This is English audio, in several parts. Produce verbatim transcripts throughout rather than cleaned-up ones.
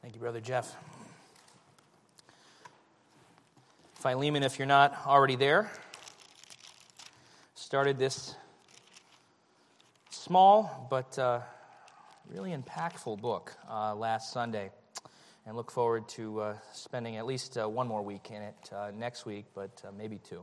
Thank you, Brother Jeff. Philemon, if you're not already there, started this small but uh, really impactful book uh, last Sunday, and look forward to uh, spending at least uh, one more week in it uh, next week, but uh, maybe two.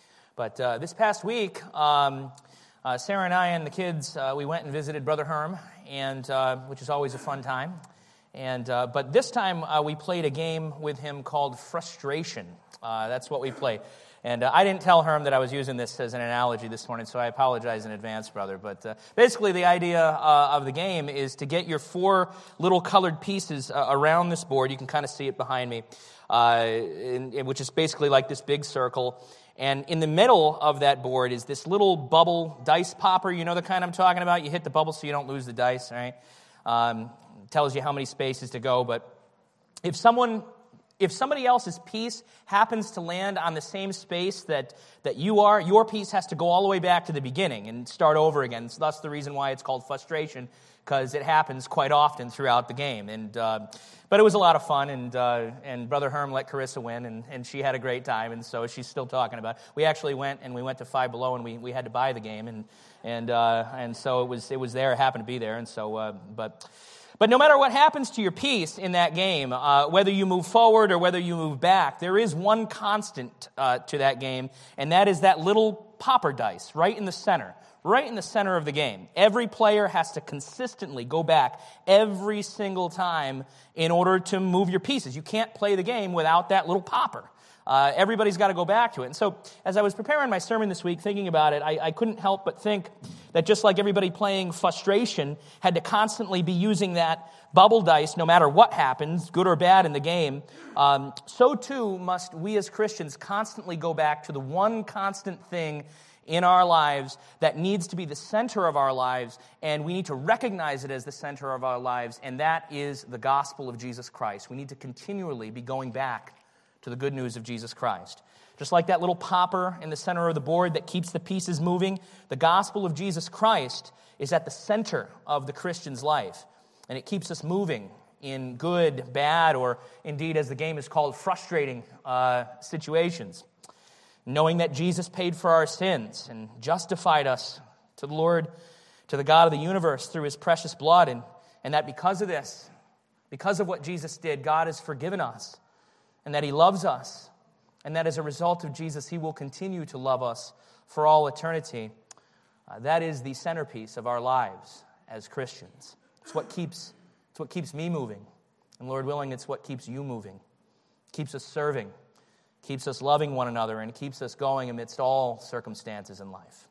But uh, this past week, um, uh, Sarah and I and the kids, uh, we went and visited Brother Herm, and uh, which is always a fun time. And uh, but this time uh, we played a game with him called Frustration. Uh, that's what we played. And uh, I didn't tell Herm that I was using this as an analogy this morning, so I apologize in advance, brother. But uh, basically the idea uh, of the game is to get your four little colored pieces uh, around this board. You can kind of see it behind me, uh, in, in, which is basically like this big circle. And in the middle of that board is this little bubble dice popper. You know the kind I'm talking about? You hit the bubble so you don't lose the dice, right? Um, tells you how many spaces to go. But if someone... If somebody else's piece happens to land on the same space that, that you are, your piece has to go all the way back to the beginning and start over again. So that's the reason why it's called Frustration, because it happens quite often throughout the game. And uh, but it was a lot of fun, and uh, and Brother Herm let Carissa win, and, and she had a great time, and so she's still talking about it. We actually went, and we went to Five Below, and we, we had to buy the game, and and uh, and so it was it was there, it happened to be there, and so uh, but. But no matter what happens to your piece in that game, uh, whether you move forward or whether you move back, there is one constant uh, to that game, and that is that little popper dice right in the center, right in the center of the game. Every player has to consistently go back every single time in order to move your pieces. You can't play the game without that little popper. Uh, everybody's got to go back to it. And so as I was preparing my sermon this week, thinking about it, I, I couldn't help but think that just like everybody playing Frustration had to constantly be using that bubble dice no matter what happens, good or bad in the game, um, so too must we as Christians constantly go back to the one constant thing in our lives that needs to be the center of our lives, and we need to recognize it as the center of our lives, and that is the gospel of Jesus Christ. We need to continually be going back to the good news of Jesus Christ. Just like that little popper in the center of the board that keeps the pieces moving, the gospel of Jesus Christ is at the center of the Christian's life, and it keeps us moving in good, bad, or indeed, as the game is called, frustrating uh, situations. Knowing that Jesus paid for our sins and justified us to the Lord, to the God of the universe through his precious blood, and, and that because of this, because of what Jesus did, God has forgiven us, and that he loves us, and that as a result of Jesus, he will continue to love us for all eternity. Uh, that is the centerpiece of our lives as Christians. It's what keeps, it's what keeps me moving. And Lord willing, it's what keeps you moving. Keeps us serving, keeps us loving one another, and keeps us going amidst all circumstances in life.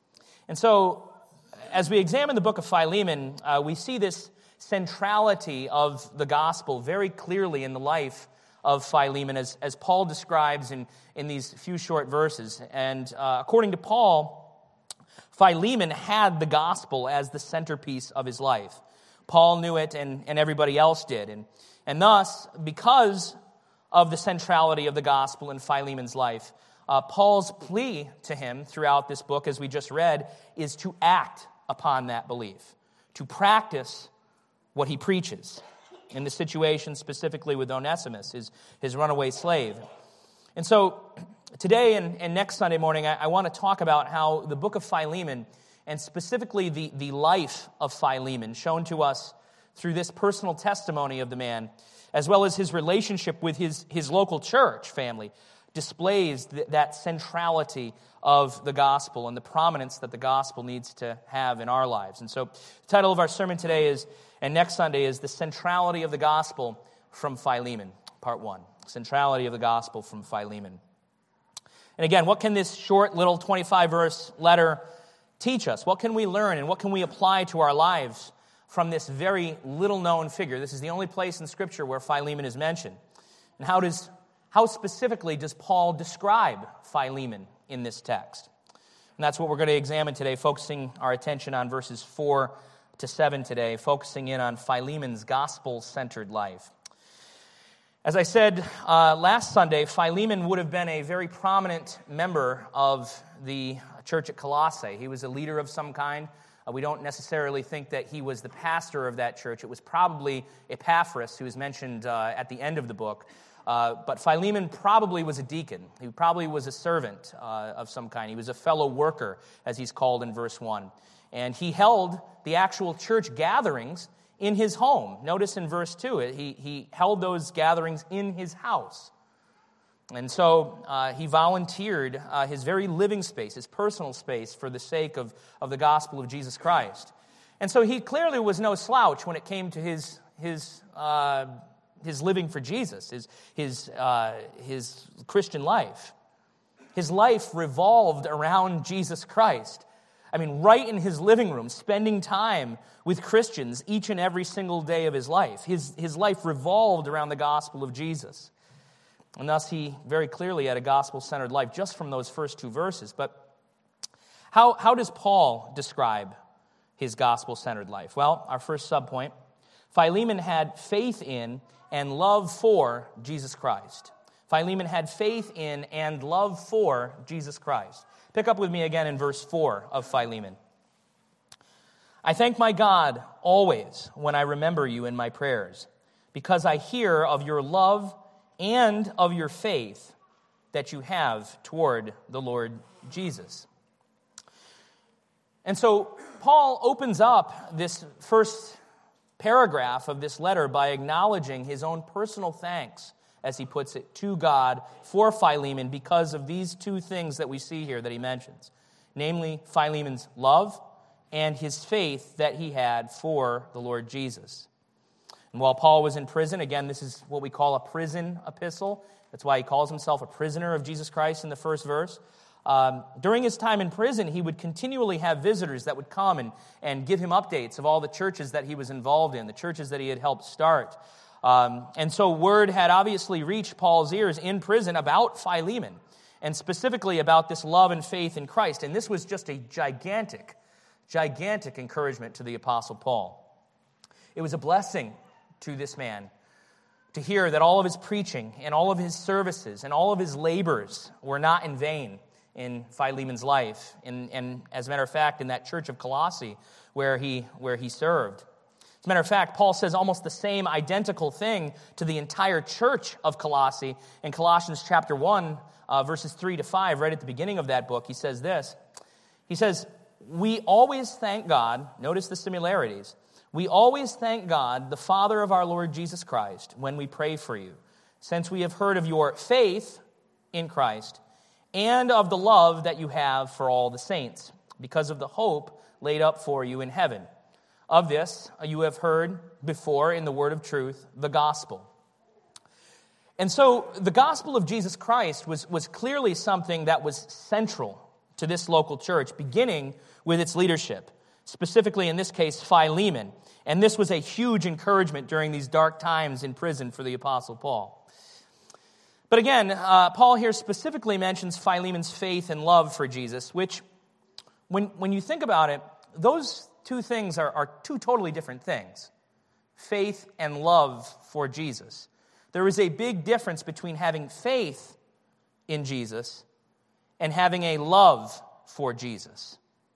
And so, as we examine the book of Philemon, uh, we see this centrality of the gospel very clearly in the life of Philemon, as, as Paul describes in, in these few short verses. And uh, according to Paul, Philemon had the gospel as the centerpiece of his life. Paul knew it, and, and everybody else did. And, and thus, because of the centrality of the gospel in Philemon's life, uh, Paul's plea to him throughout this book, as we just read, is to act upon that belief, to practice what he preaches. In the situation specifically with Onesimus, his, his runaway slave. And so today and, and next Sunday morning, I, I want to talk about how the book of Philemon, and specifically the, the life of Philemon, shown to us through this personal testimony of the man, as well as his relationship with his, his local church family, displays th- that centrality of the gospel and the prominence that the gospel needs to have in our lives. And so the title of our sermon today is, and next Sunday, is The Centrality of the Gospel from Philemon, Part one. Centrality of the Gospel from Philemon. And again, what can this short little twenty-five verse letter teach us? What can we learn and what can we apply to our lives from this very little-known figure? This is the only place in Scripture where Philemon is mentioned. And how does how specifically does Paul describe Philemon in this text? And that's what we're going to examine today, focusing our attention on verses four to seven today, focusing in on Philemon's gospel-centered life. As I said uh, last Sunday, Philemon would have been a very prominent member of the church at Colossae. He was a leader of some kind, Uh, we don't necessarily think that he was the pastor of that church. It was probably Epaphras, who is mentioned uh, at the end of the book. Uh, but Philemon probably was a deacon. He probably was a servant uh, of some kind. He was a fellow worker, as he's called in verse one. And he held the actual church gatherings in his home. Notice in verse two, he, he held those gatherings in his house. And so uh, he volunteered uh, his very living space, his personal space, for the sake of, of the gospel of Jesus Christ. And so he clearly was no slouch when it came to his his uh, his living for Jesus, his his uh, his Christian life. His life revolved around Jesus Christ. I mean, right in his living room, spending time with Christians each and every single day of his life. His his life revolved around the gospel of Jesus. And thus he very clearly had a gospel-centered life just from those first two verses. But how, how does Paul describe his gospel-centered life? Well, our first subpoint, Philemon had faith in and love for Jesus Christ. Philemon had faith in and love for Jesus Christ. Pick up with me again in verse four of Philemon. I thank my God always when I remember you in my prayers, because I hear of your love and of your faith that you have toward the Lord Jesus. And so Paul opens up this first paragraph of this letter by acknowledging his own personal thanks, as he puts it, to God for Philemon because of these two things that we see here that he mentions, namely Philemon's love and his faith that he had for the Lord Jesus. And while Paul was in prison, again, this is what we call a prison epistle. That's why he calls himself a prisoner of Jesus Christ in the first verse. Um, during his time in prison, he would continually have visitors that would come and, and give him updates of all the churches that he was involved in, the churches that he had helped start. Um, and so word had obviously reached Paul's ears in prison about Philemon, and specifically about this love and faith in Christ. And this was just a gigantic, gigantic encouragement to the Apostle Paul. It was a blessing to this man to hear that all of his preaching and all of his services and all of his labors were not in vain in Philemon's life, and, and as a matter of fact, in that church of Colossae where he, where he served. As a matter of fact, Paul says almost the same identical thing to the entire church of Colossae in Colossians chapter one, uh, verses three to five, right at the beginning of that book. He says this. He says, we always thank God, notice the similarities, we always thank God, the Father of our Lord Jesus Christ, when we pray for you, since we have heard of your faith in Christ and of the love that you have for all the saints, because of the hope laid up for you in heaven. Of this you have heard before in the word of truth, the gospel. And so the gospel of Jesus Christ was, was clearly something that was central to this local church, beginning with its leadership, specifically in this case, Philemon. And this was a huge encouragement during these dark times in prison for the Apostle Paul. But again, uh, Paul here specifically mentions Philemon's faith and love for Jesus, which, when, when you think about it, those two things are, are two totally different things. Faith and love for Jesus. There is a big difference between having faith in Jesus and having a love for Jesus.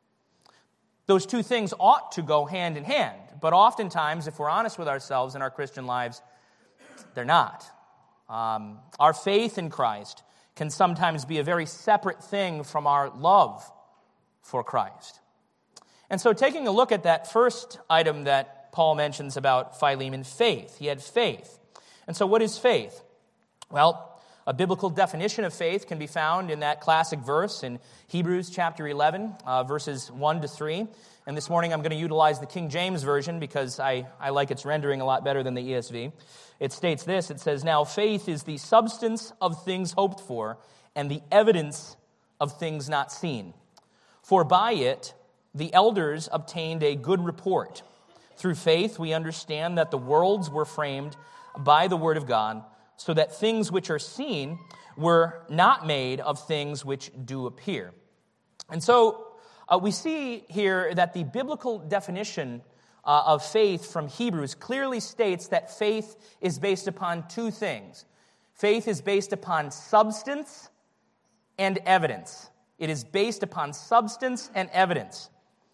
Those two things ought to go hand in hand, but oftentimes, if we're honest with ourselves in our Christian lives, they're not. Um, our faith in Christ can sometimes be a very separate thing from our love for Christ. And so taking a look at that first item that Paul mentions about Philemon, faith. He had faith. And so what is faith? Well, a biblical definition of faith can be found in that classic verse in Hebrews chapter eleven, uh, verses one to three. And this morning I'm going to utilize the King James Version because I, I like its rendering a lot better than the E S V. It states this, it says, now faith is the substance of things hoped for and the evidence of things not seen. For by it the elders obtained a good report. Through faith we understand that the worlds were framed by the word of God, so that things which are seen were not made of things which do appear. And so uh, we see here that the biblical definition uh, of faith from Hebrews clearly states that faith is based upon two things. Faith is based upon substance and evidence. It is based upon substance and evidence.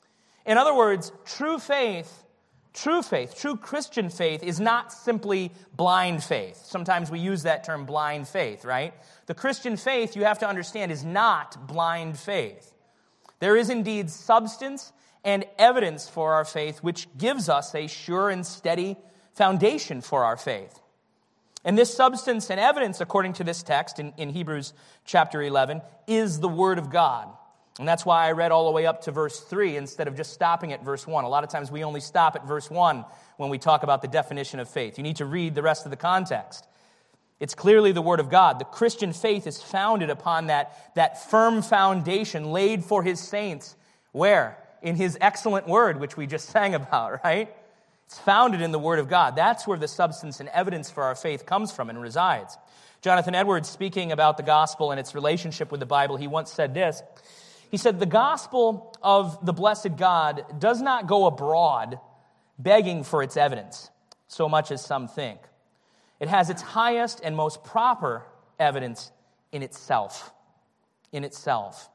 In other words, true faith, true faith, true Christian faith is not simply blind faith. Sometimes we use that term blind faith, right? The Christian faith, you have to understand, is not blind faith. There is indeed substance and evidence for our faith, which gives us a sure and steady foundation for our faith. And this substance and evidence, according to this text in, in Hebrews chapter eleven, is the Word of God. And that's why I read all the way up to verse three instead of just stopping at verse one. A lot of times we only stop at verse one when we talk about the definition of faith. You need to read the rest of the context. It's clearly the Word of God. The Christian faith is founded upon that, that firm foundation laid for His saints. Where? In His excellent Word, which we just sang about, right? It's founded in the Word of God. That's where the substance and evidence for our faith comes from and resides. Jonathan Edwards, speaking about the gospel and its relationship with the Bible, he once said this. He said, the gospel of the blessed God does not go abroad begging for its evidence, so much as some think. It has its highest and most proper evidence in itself. In itself.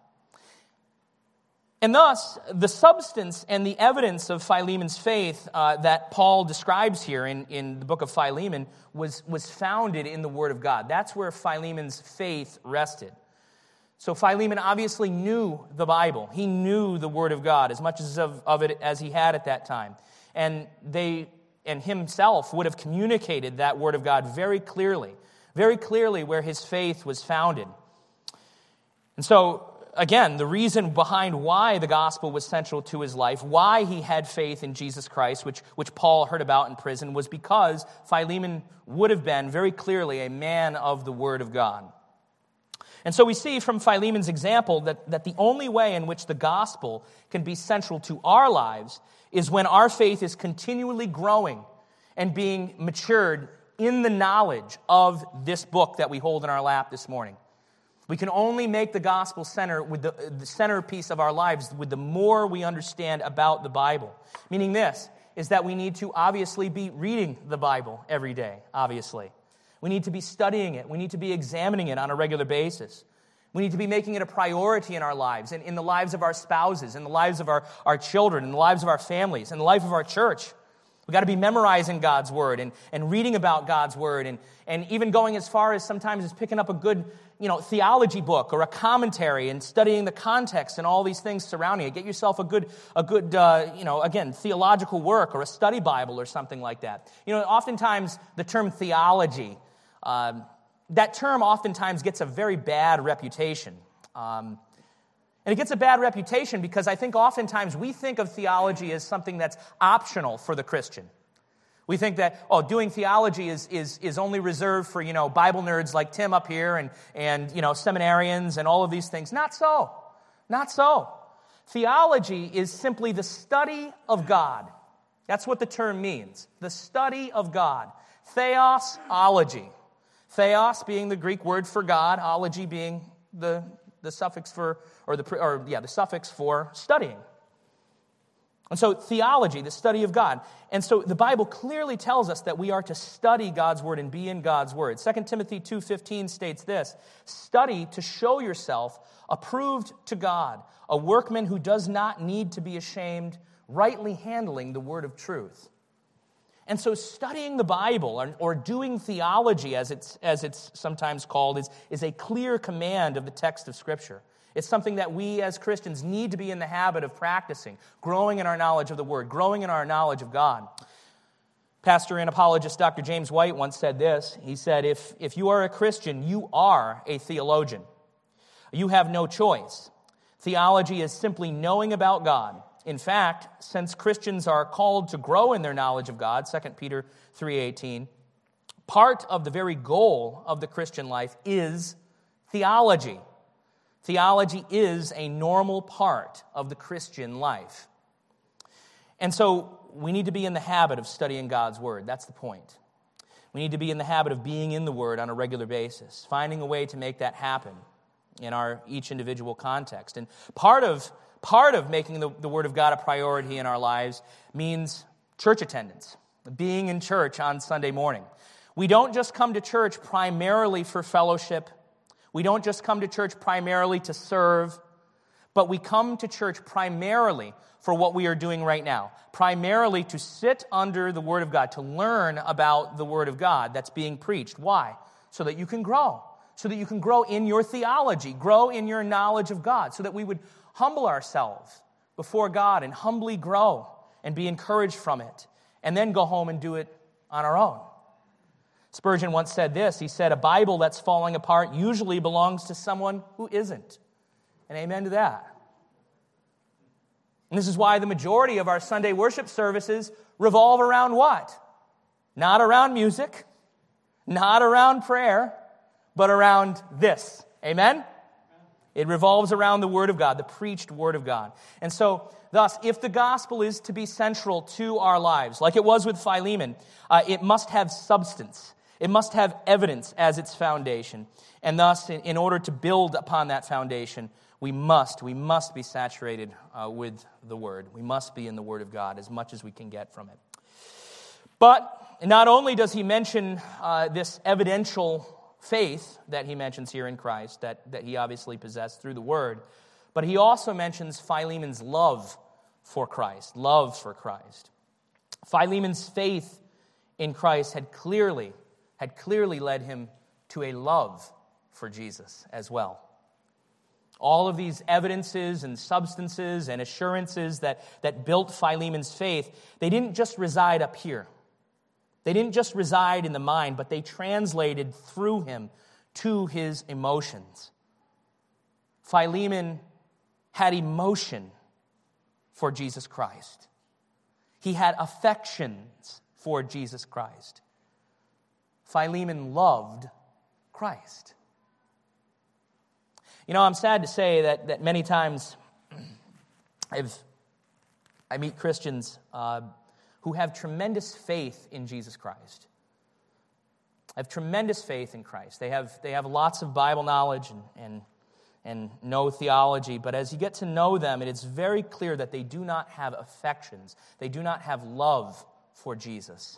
And thus, the substance and the evidence of Philemon's faith uh, that Paul describes here in, in the book of Philemon was, was founded in the Word of God. That's where Philemon's faith rested. So Philemon obviously knew the Bible. He knew the Word of God as much as of, of it as he had at that time. And they and himself would have communicated that Word of God very clearly, very clearly where his faith was founded. And so, again, the reason behind why the gospel was central to his life, why he had faith in Jesus Christ, which, which Paul heard about in prison, was because Philemon would have been very clearly a man of the Word of God. And so we see from Philemon's example that, that the only way in which the gospel can be central to our lives is when our faith is continually growing and being matured in the knowledge of this book that we hold in our lap this morning. We can only make the gospel center with the, the centerpiece of our lives with the more we understand about the Bible. Meaning this is that we need to obviously be reading the Bible every day, obviously. We need to be studying it. We need to be examining it on a regular basis. We need to be making it a priority in our lives, and in the lives of our spouses, in the lives of our, our children, in the lives of our families, in the life of our church. We've got to be memorizing God's Word and, and reading about God's Word and, and even going as far as sometimes as picking up a good you know, theology book or a commentary and studying the context and all these things surrounding it. Get yourself a good, a good uh, you know, again, theological work or a study Bible or something like that. You know, oftentimes the term theology, um, that term oftentimes gets a very bad reputation. Um And it gets a bad reputation because I think oftentimes we think of theology as something that's optional for the Christian. We think that, oh, doing theology is is is only reserved for, you know, Bible nerds like Tim up here and, and you know, seminarians and all of these things. Not so. Not so. Theology is simply the study of God. That's what the term means. The study of God. Theosology. Theos being the Greek word for God, ology being the the suffix for, or the, or yeah, the suffix for studying. And so theology, the study of God. And so the Bible clearly tells us that we are to study God's Word and be in God's Word. Second Timothy two fifteen states this, study to show yourself approved to God, a workman who does not need to be ashamed, rightly handling the word of truth. And so studying the Bible, or, or doing theology, as it's as it's sometimes called, is, is a clear command of the text of Scripture. It's something that we as Christians need to be in the habit of practicing, growing in our knowledge of the Word, growing in our knowledge of God. Pastor and apologist Doctor James White once said this. He said, if, if you are a Christian, you are a theologian. You have no choice. Theology is simply knowing about God. In fact, since Christians are called to grow in their knowledge of God, Second Peter three eighteen, part of the very goal of the Christian life is theology. Theology is a normal part of the Christian life. And so we need to be in the habit of studying God's Word. That's the point. We need to be in the habit of being in the Word on a regular basis, finding a way to make that happen in our each individual context. And part of Part of making the, the Word of God a priority in our lives means church attendance, being in church on Sunday morning. We don't just come to church primarily for fellowship. We don't just come to church primarily to serve, But we come to church primarily for what we are doing right now, primarily to sit under the Word of God, to learn about the Word of God that's being preached. Why? So that you can grow, so that you can grow in your theology, grow in your knowledge of God, so that we would humble ourselves before God and humbly grow and be encouraged from it, and then go home and do it on our own. Spurgeon once said this. He said, a Bible that's falling apart usually belongs to someone who isn't. And amen to that. And this is why the majority of our Sunday worship services revolve around what? Not around music, not around prayer, but around this. Amen? It revolves around the Word of God, the preached Word of God. And so, thus, if the gospel is to be central to our lives, like it was with Philemon, uh, it must have substance. It must have evidence as its foundation. And thus, in, in order to build upon that foundation, we must, we must be saturated uh, with the Word. We must be in the Word of God as much as we can get from it. But not only does he mention uh, this evidential faith that he mentions here in Christ, that, that he obviously possessed through the Word, but he also mentions Philemon's love for Christ, love for Christ. Philemon's faith in Christ had clearly, had clearly led him to a love for Jesus as well. All of these evidences and substances and assurances that, that built Philemon's faith, they didn't just reside up here. They didn't just reside in the mind, but they translated through him to his emotions. Philemon had emotion for Jesus Christ. He had affections for Jesus Christ. Philemon loved Christ. You know, I'm sad to say that, that many times I've, I meet Christians uh, who have tremendous faith in Jesus Christ. Have tremendous faith in Christ. They have, they have lots of Bible knowledge and, and, and know theology, but as you get to know them, it is very clear that they do not have affections. They do not have love for Jesus.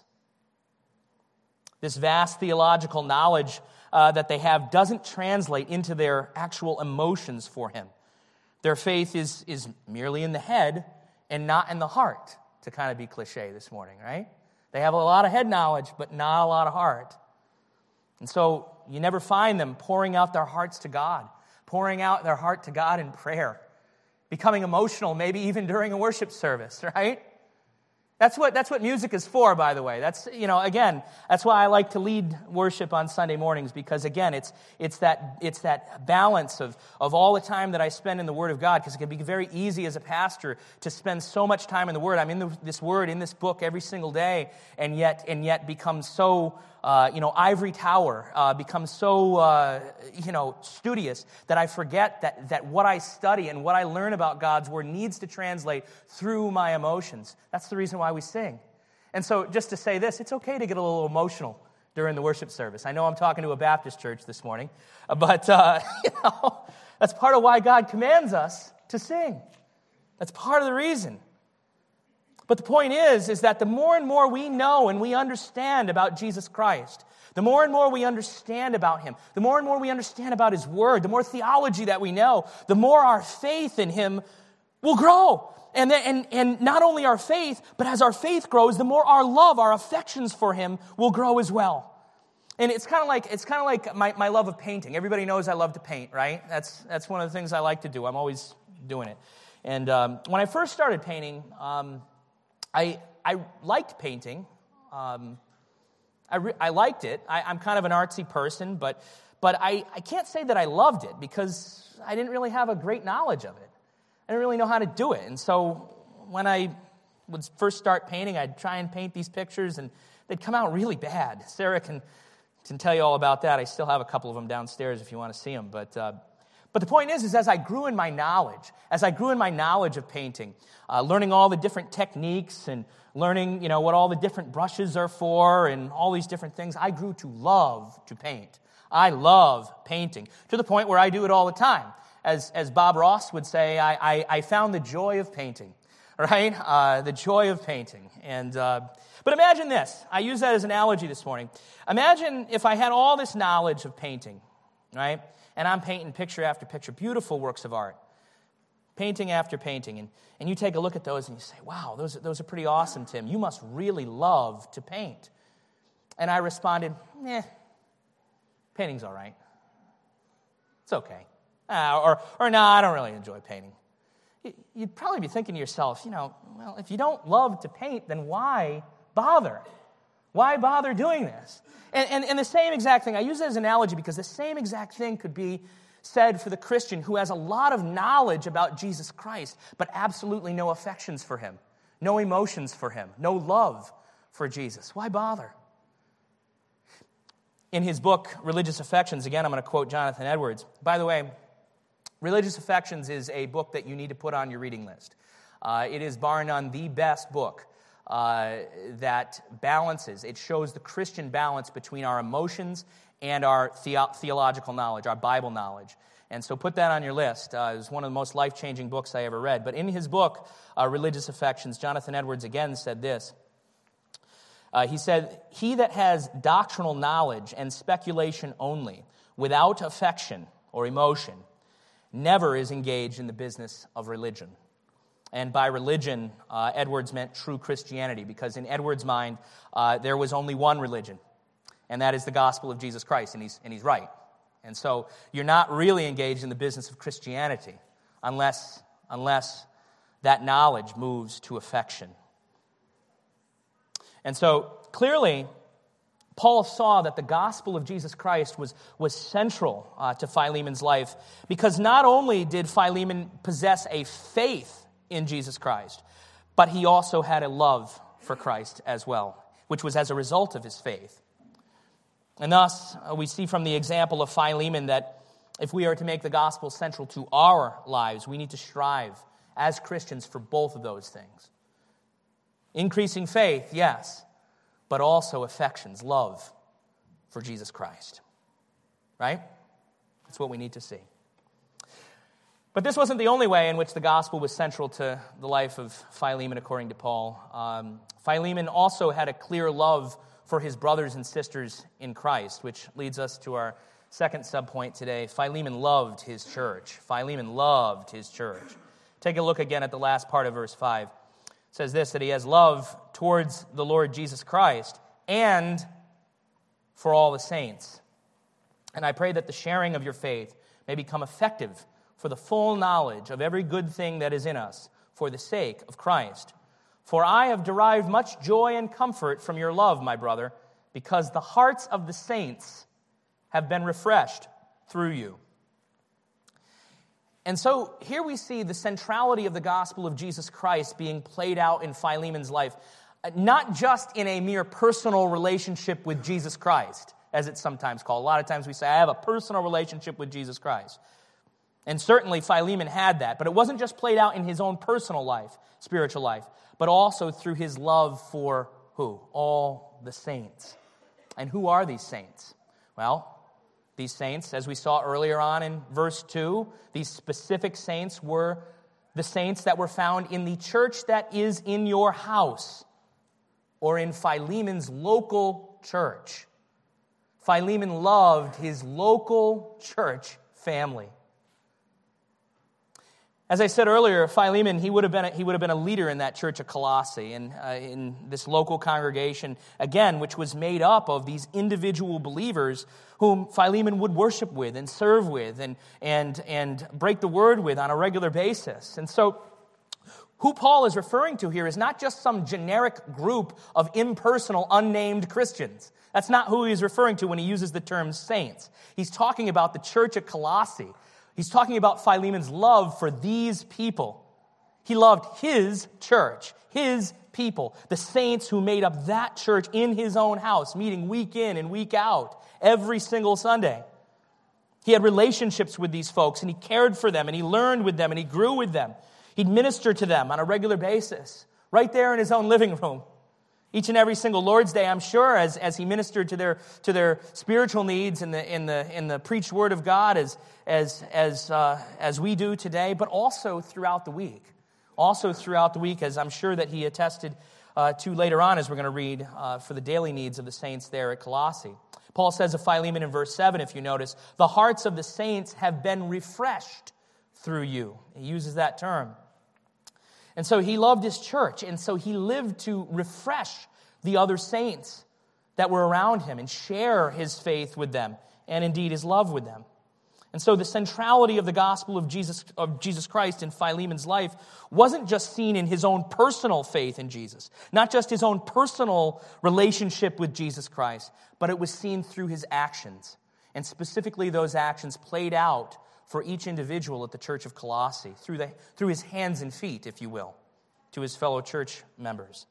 This vast theological knowledge uh, that they have doesn't translate into their actual emotions for him. Their faith is, is merely in the head and not in the heart, to kind of be cliche this morning, right? They have a lot of head knowledge, but not a lot of heart. And so you never find them pouring out their hearts to God, pouring out their heart to God in prayer, becoming emotional maybe even during a worship service, right? That's what that's what music is for, by the way. That's, you know, again, that's why I like to lead worship on Sunday mornings, because again, it's it's that it's that balance of, of all the time that I spend in the Word of God, because it can be very easy as a pastor to spend so much time in the Word. I'm in the, this Word, in this book every single day, and yet and yet become so uh, you know, ivory tower, uh, become so uh, you know, studious that I forget that that what I study and what I learn about God's Word needs to translate through my emotions. That's the reason why we sing. And so just to say this, it's okay to get a little emotional during the worship service. I know I'm talking to a Baptist church this morning, but uh, you know, that's part of why God commands us to sing. That's part of the reason. But the point is, is that the more and more we know and we understand about Jesus Christ, the more and more we understand about Him, the more and more we understand about His Word, the more theology that we know, the more our faith in Him will grow. And, then, and, and not only our faith, but as our faith grows, the more our love, our affections for Him will grow as well. And it's kind of like it's kind of like my, my love of painting. Everybody knows I love to paint, right? That's that's one of the things I like to do. I'm always doing it. And um, when I first started painting, um, I I liked painting. Um, I re- I liked it. I, I'm kind of an artsy person, but but I, I can't say that I loved it because I didn't really have a great knowledge of it. I didn't really know how to do it. And so when I would first start painting, I'd try and paint these pictures, and they'd come out really bad. Sarah can, can tell you all about that. I still have a couple of them downstairs if you want to see them. But uh, but the point is, is as I grew in my knowledge, as I grew in my knowledge of painting, uh, learning all the different techniques and learning, you know, what all the different brushes are for and all these different things, I grew to love to paint. I love painting to the point where I do it all the time. As as Bob Ross would say, I, I, I found the joy of painting, right? Uh, the joy of painting. And uh, but imagine this. I use that as an analogy this morning. Imagine if I had all this knowledge of painting, right? And I'm painting picture after picture, beautiful works of art. painting after painting, and, and you take a look at those and you say, wow, those, those are pretty awesome, Tim. You must really love to paint. And I responded, eh, painting's all right. It's okay. Uh, or, or no, I don't really enjoy painting. You'd probably be thinking to yourself, you know, well, if you don't love to paint, then why bother? Why bother doing this? And, and, and the same exact thing, I use it as an analogy because the same exact thing could be said for the Christian who has a lot of knowledge about Jesus Christ, but absolutely no affections for him, no emotions for him, no love for Jesus. Why bother? In his book, Religious Affections, again, I'm going to quote Jonathan Edwards. By the way, Religious Affections is a book that you need to put on your reading list. Uh, it is bar none the best book uh, that balances, it shows the Christian balance between our emotions and our the- theological knowledge, our Bible knowledge. And so put that on your list. Uh, it was one of the most life-changing books I ever read. But in his book, uh, Religious Affections, Jonathan Edwards again said this. Uh, he said, "He that has doctrinal knowledge and speculation only, without affection or emotion, never is engaged in the business of religion." And by religion, uh, Edwards meant true Christianity, because in Edwards' mind, uh, there was only one religion, and that is the gospel of Jesus Christ, and he's, and he's right. And so you're not really engaged in the business of Christianity unless, unless that knowledge moves to affection. And so clearly, Paul saw that the gospel of Jesus Christ was, was central uh, to Philemon's life, because not only did Philemon possess a faith in Jesus Christ, but he also had a love for Christ as well, which was as a result of his faith. And thus, uh, we see from the example of Philemon that if we are to make the gospel central to our lives, we need to strive as Christians for both of those things. Increasing faith, yes, but also affections, love for Jesus Christ. Right? That's what we need to see. But this wasn't the only way in which the gospel was central to the life of Philemon, according to Paul. Um, Philemon also had a clear love for his brothers and sisters in Christ, which leads us to our second subpoint today. Philemon loved his church. Philemon loved his church. Take a look again at the last part of verse five. It says this, that he has love towards the Lord Jesus Christ and for all the saints. And I pray that the sharing of your faith may become effective for the full knowledge of every good thing that is in us, for the sake of Christ. For I have derived much joy and comfort from your love, my brother, because the hearts of the saints have been refreshed through you. And so here we see the centrality of the gospel of Jesus Christ being played out in Philemon's life, not just in a mere personal relationship with Jesus Christ, as it's sometimes called. A lot of times we say, I have a personal relationship with Jesus Christ. And certainly Philemon had that, but it wasn't just played out in his own personal life, spiritual life, but also through his love for who? All the saints. And who are these saints? Well, these saints, as we saw earlier on in verse two, these specific saints were the saints that were found in the church that is in your house, or in Philemon's local church. Philemon loved his local church family. As I said earlier, Philemon, he would have been a, he would have been a leader in that church of Colossae, and uh, in this local congregation, again, which was made up of these individual believers whom Philemon would worship with and serve with and, and, and break the word with on a regular basis. And so who Paul is referring to here is not just some generic group of impersonal, unnamed Christians. That's not who he's referring to when he uses the term saints. He's talking about the church at Colossae. He's talking about Philemon's love for these people. He loved his church, his people, the saints who made up that church in his own house, meeting week in and week out, every single Sunday. He had relationships with these folks, and he cared for them, and he learned with them, and he grew with them. He'd minister to them on a regular basis, right there in his own living room. Each and every single Lord's Day, I'm sure, as, as he ministered to their to their spiritual needs in the in the in the preached word of God, as as as uh, as we do today, but also throughout the week, also throughout the week, as I'm sure that he attested uh, to later on, as we're going to read uh, for the daily needs of the saints there at Colossae. Paul says of Philemon in verse seven, if you notice, the hearts of the saints have been refreshed through you. He uses that term. And so he loved his church, and so he lived to refresh the other saints that were around him and share his faith with them and indeed his love with them. And so the centrality of the gospel of Jesus, of Jesus Christ in Philemon's life wasn't just seen in his own personal faith in Jesus, not just his own personal relationship with Jesus Christ, but it was seen through his actions, and specifically those actions played out for each individual at the church of Colossae, through, the, through his hands and feet, if you will, to his fellow church members.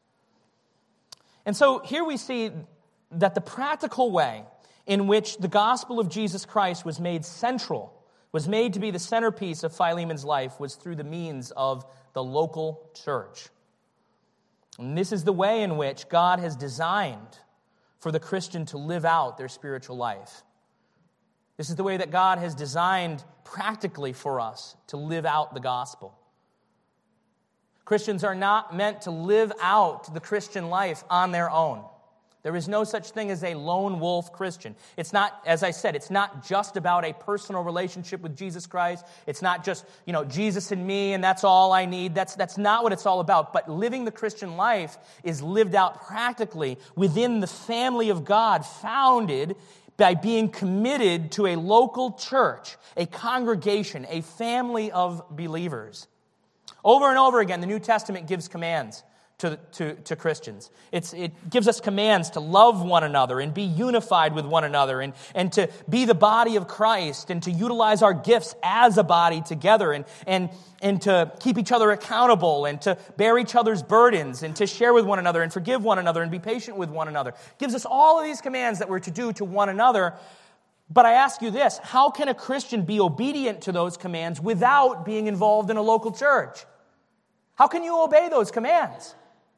And so here we see that the practical way in which the gospel of Jesus Christ was made central, was made to be the centerpiece of Philemon's life, was through the means of the local church. And this is the way in which God has designed for the Christian to live out their spiritual life. This is the way that God has designed practically for us to live out the gospel. Christians are not meant to live out the Christian life on their own. There is no such thing as a lone wolf Christian. It's not, as I said, it's not just about a personal relationship with Jesus Christ. It's not just, you know, Jesus and me and that's all I need. That's, that's not what it's all about. But living the Christian life is lived out practically within the family of God, founded by being committed to a local church, a congregation, a family of believers. Over and over again, the New Testament gives commands To, to, to Christians. It's, it gives us commands to love one another and be unified with one another and, and to be the body of Christ and to utilize our gifts as a body together and, and, and to keep each other accountable and to bear each other's burdens and to share with one another and forgive one another and be patient with one another. It gives us all of these commands that we're to do to one another. But I ask you this, how can a Christian be obedient to those commands without being involved in a local church? How can you obey those commands?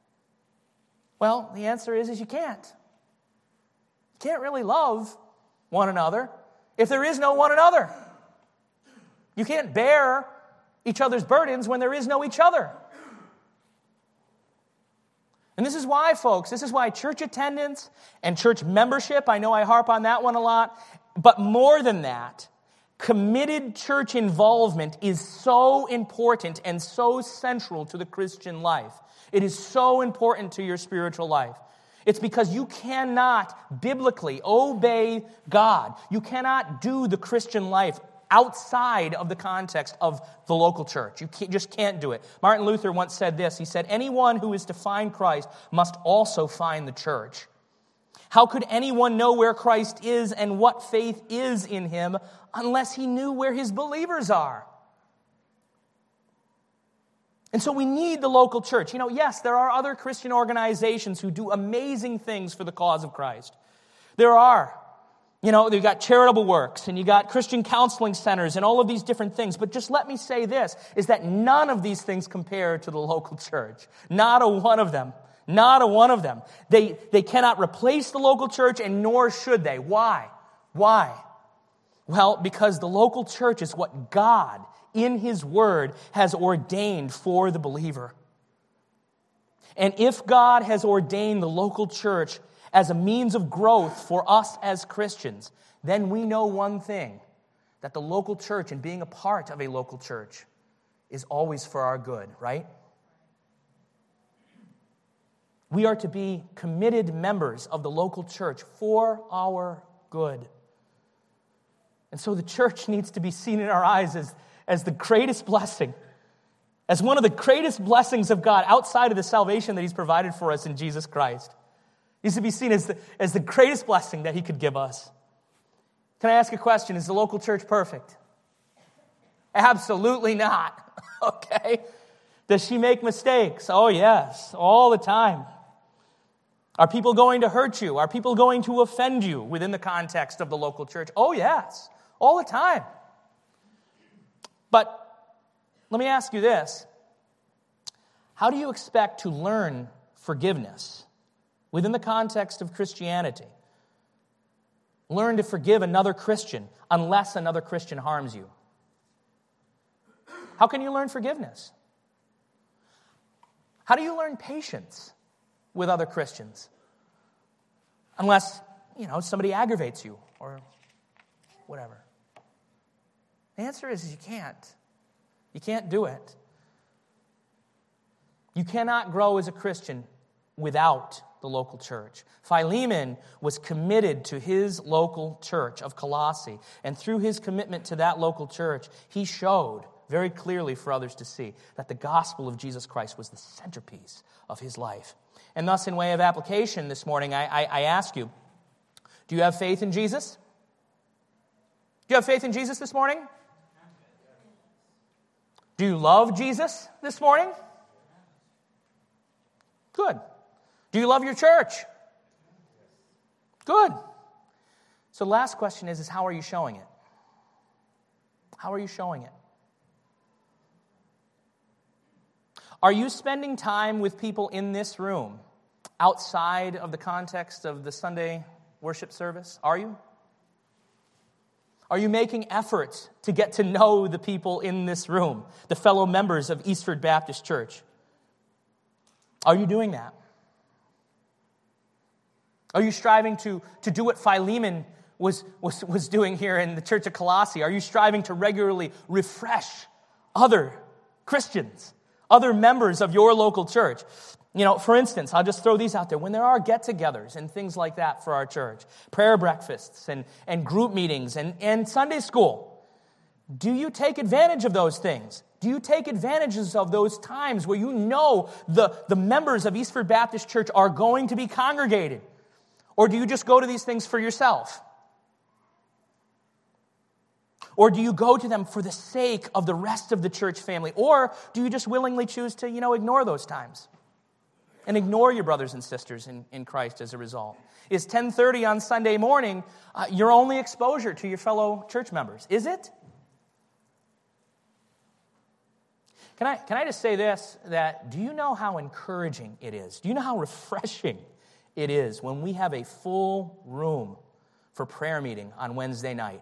Well, the answer is, is you can't. You can't really love one another if there is no one another. You can't bear each other's burdens when there is no each other. And this is why, folks, this is why church attendance and church membership, I know I harp on that one a lot, but more than that, committed church involvement is so important and so central to the Christian life. It is so important to your spiritual life. It's because you cannot biblically obey God. You cannot do the Christian life outside of the context of the local church. You can't, just can't do it. Martin Luther once said this. He said, anyone who is to find Christ must also find the church. How could anyone know where Christ is and what faith is in him unless he knew where his believers are? And so we need the local church. You know, yes, there are other Christian organizations who do amazing things for the cause of Christ. There are. You know, you've got charitable works, and you got Christian counseling centers, and all of these different things. But just let me say this, is that none of these things compare to the local church. Not a one of them. Not a one of them. They, they cannot replace the local church, and nor should they. Why? Why? Well, because the local church is what God, in His Word, has ordained for the believer. And if God has ordained the local church as a means of growth for us as Christians, then we know one thing, that the local church and being a part of a local church is always for our good, right? We are to be committed members of the local church for our good. And so the church needs to be seen in our eyes as, as the greatest blessing, as one of the greatest blessings of God outside of the salvation that He's provided for us in Jesus Christ. It needs to be seen as the, as the greatest blessing that He could give us. Can I ask a question? Is the local church perfect? Absolutely not. Okay? Does she make mistakes? Oh, yes, all the time. Are people going to hurt you? Are people going to offend you within the context of the local church? Oh, yes, all the time. But let me ask you this. How do you expect to learn forgiveness within the context of Christianity? Learn to forgive another Christian unless another Christian harms you. How can you learn forgiveness? How do you learn patience with other Christians? Unless, you know, somebody aggravates you or whatever. The answer is, is you can't. You can't do it. You cannot grow as a Christian without the local church. Philemon was committed to his local church of Colossae, and through his commitment to that local church, he showed very clearly for others to see that the gospel of Jesus Christ was the centerpiece of his life. And thus, in way of application this morning, I, I, I ask you, do you have faith in Jesus? Do you have faith in Jesus this morning? Do you love Jesus this morning? Good. Do you love your church? Good. So the last question is, is how are you showing it? How are you showing it? Are you spending time with people in this room outside of the context of the Sunday worship service? Are you? Are you making efforts to get to know the people in this room, the fellow members of Eastford Baptist Church? Are you doing that? Are you striving to, to do what Philemon was, was, was doing here in the church of Colossae? Are you striving to regularly refresh other Christians, other members of your local church? You know, for instance, I'll just throw these out there. When there are get-togethers and things like that for our church, prayer breakfasts and, and group meetings and, and Sunday school, do you take advantage of those things? Do you take advantages of those times where you know the, the members of Eastford Baptist Church are going to be congregated? Or do you just go to these things for yourself? Or do you go to them for the sake of the rest of the church family? Or do you just willingly choose to, you know, ignore those times? And ignore your brothers and sisters in, in Christ as a result? Is ten thirty on Sunday morning uh, your only exposure to your fellow church members? Is it? Can I, can I just say this, that do you know how encouraging it is? Do you know how refreshing it is when we have a full room for prayer meeting on Wednesday night?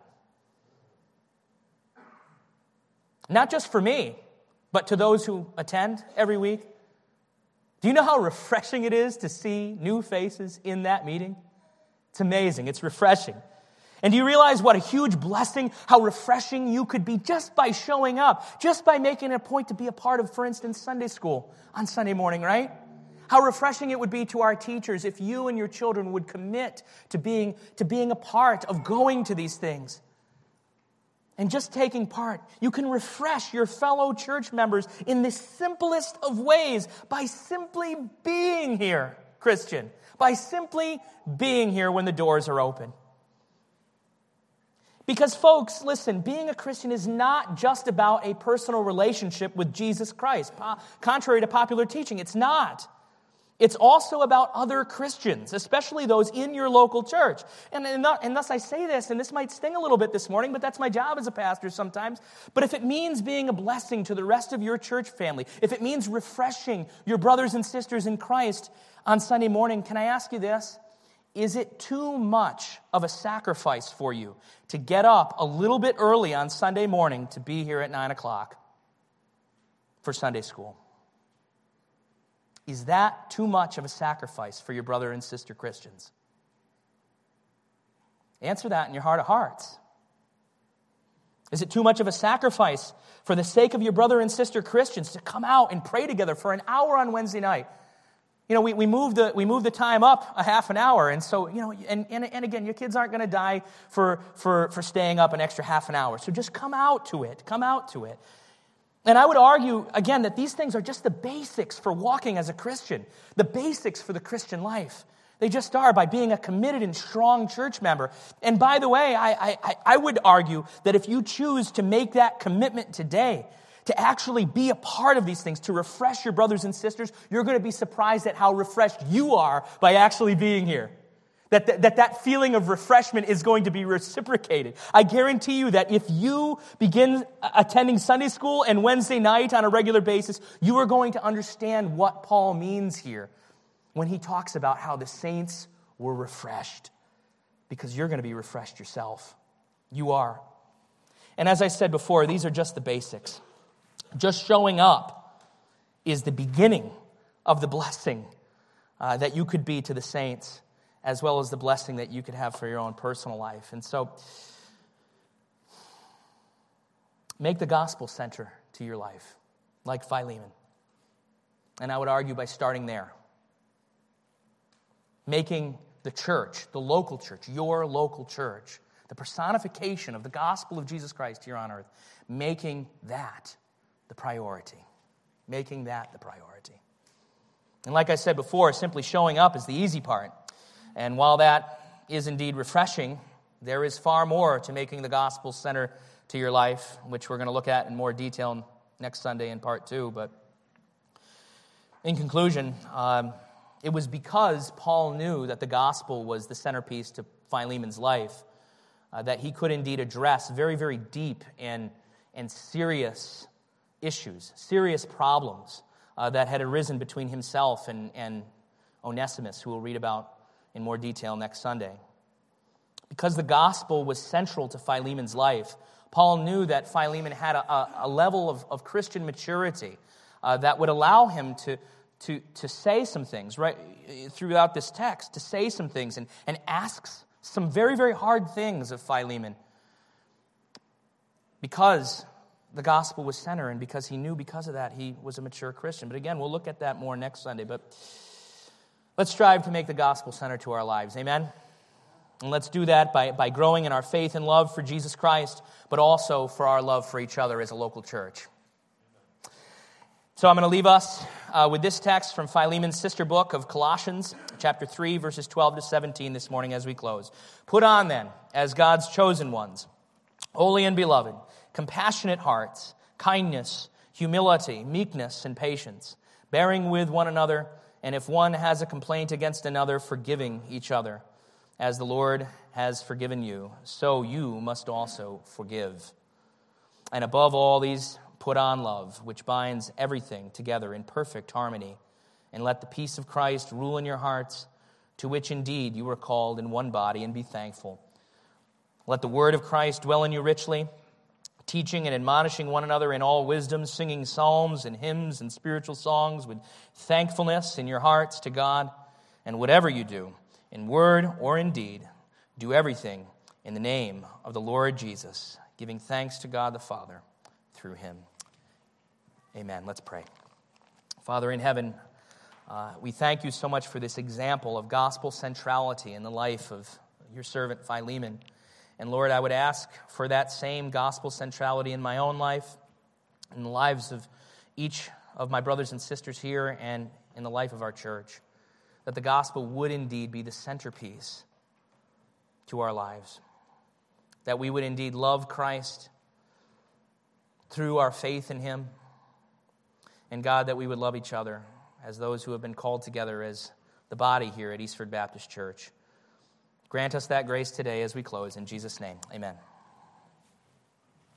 Not just for me, but to those who attend every week. Do you know how refreshing it is to see new faces in that meeting? It's amazing. It's refreshing. And do you realize what a huge blessing, how refreshing you could be just by showing up, just by making it a point to be a part of, for instance, Sunday school on Sunday morning, right? How refreshing it would be to our teachers if you and your children would commit to being, to being a part of going to these things. And just taking part. You can refresh your fellow church members in the simplest of ways by simply being here, Christian. By simply being here when the doors are open. Because, folks, listen, being a Christian is not just about a personal relationship with Jesus Christ. Po- contrary to popular teaching, it's not. It's also about other Christians, especially those in your local church. And, and, and thus I say this, and this might sting a little bit this morning, but that's my job as a pastor sometimes. But if it means being a blessing to the rest of your church family, if it means refreshing your brothers and sisters in Christ on Sunday morning, can I ask you this? Is it too much of a sacrifice for you to get up a little bit early on Sunday morning to be here at nine o'clock for Sunday school? Is that too much of a sacrifice for your brother and sister Christians? Answer that in your heart of hearts. Is it too much of a sacrifice for the sake of your brother and sister Christians to come out and pray together for an hour on Wednesday night? You know, we, we move the we move the time up a half an hour, and so, you know, and, and, and again, your kids aren't going to die for, for, for staying up an extra half an hour. So just come out to it. Come out to it. And I would argue, again, that these things are just the basics for walking as a Christian, the basics for the Christian life. They just are, by being a committed and strong church member. And by the way, I, I, I would argue that if you choose to make that commitment today, to actually be a part of these things, to refresh your brothers and sisters, you're going to be surprised at how refreshed you are by actually being here. That, that, that that feeling of refreshment is going to be reciprocated. I guarantee you that if you begin attending Sunday school and Wednesday night on a regular basis, you are going to understand what Paul means here when he talks about how the saints were refreshed. Because you're going to be refreshed yourself. You are. And as I said before, these are just the basics. Just showing up is the beginning of the blessing uh, that you could be to the saints, as well as the blessing that you could have for your own personal life. And so, make the gospel center to your life, like Philemon. And I would argue by starting there. Making the church, the local church, your local church, the personification of the gospel of Jesus Christ here on earth, making that the priority. Making that the priority. And like I said before, simply showing up is the easy part. And while that is indeed refreshing, there is far more to making the gospel center to your life, which we're going to look at in more detail next Sunday in part two. But in conclusion, um, it was because Paul knew that the gospel was the centerpiece to Philemon's life uh, that he could indeed address very, very deep and, and serious issues, serious problems uh, that had arisen between himself and, and Onesimus, who we'll read about in more detail next Sunday. Because the gospel was central to Philemon's life, Paul knew that Philemon had a, a, a level of, of Christian maturity uh, that would allow him to, to, to say some things right throughout this text, to say some things and, and asks some very, very hard things of Philemon because the gospel was center and because he knew because of that he was a mature Christian. But again, we'll look at that more next Sunday. But let's strive to make the gospel center to our lives. Amen? And let's do that by, by growing in our faith and love for Jesus Christ, but also for our love for each other as a local church. So I'm going to leave us uh, with this text from Philemon's sister book of Colossians, chapter three, verses twelve to seventeen this morning as we close. Put on then, as God's chosen ones, holy and beloved, compassionate hearts, kindness, humility, meekness, and patience, bearing with one another, and if one has a complaint against another, forgiving each other. As the Lord has forgiven you, so you must also forgive. And above all these, put on love, which binds everything together in perfect harmony. And let the peace of Christ rule in your hearts, to which indeed you were called in one body, and be thankful. Let the word of Christ dwell in you richly, teaching and admonishing one another in all wisdom, singing psalms and hymns and spiritual songs with thankfulness in your hearts to God. And whatever you do, in word or in deed, do everything in the name of the Lord Jesus, giving thanks to God the Father through him. Amen. Let's pray. Father in heaven, uh, we thank you so much for this example of gospel centrality in the life of your servant Philemon. And Lord, I would ask for that same gospel centrality in my own life, in the lives of each of my brothers and sisters here, and in the life of our church. That the gospel would indeed be the centerpiece to our lives. That we would indeed love Christ through our faith in him. And God, that we would love each other as those who have been called together as the body here at Eastford Baptist Church. Grant us that grace today as we close. In Jesus' name, amen.